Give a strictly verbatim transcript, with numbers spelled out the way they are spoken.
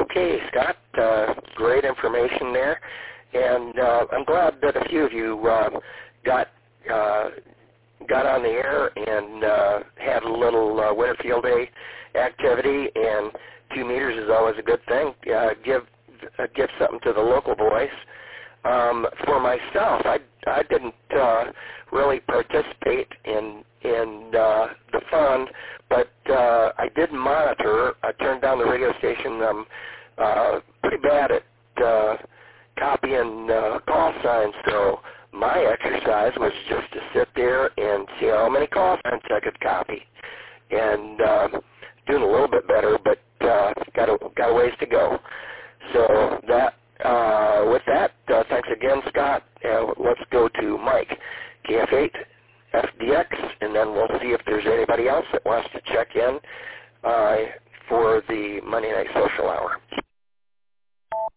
Okay, Scott, uh, great information there. And uh, I'm glad that a few of you uh, got uh, got on the air and uh, had a little uh, winter field day activity. And two meters is always a good thing. Uh, give uh, give something to the local boys. Um, for myself, I I didn't uh, really participate in in uh, the fun, but uh, I did monitor. I turned down the radio station. I'm uh, pretty bad at uh, copying uh, call signs, so my exercise was just to sit there and see how many call signs I could copy, and uh, doing a little bit better, but uh, got a got a ways to go. So that. Uh, with that, uh, thanks again, Scott. Uh, let's go to Mike, K F eight F D X, and then we'll see if there's anybody else that wants to check in uh, for the Monday Night Social Hour.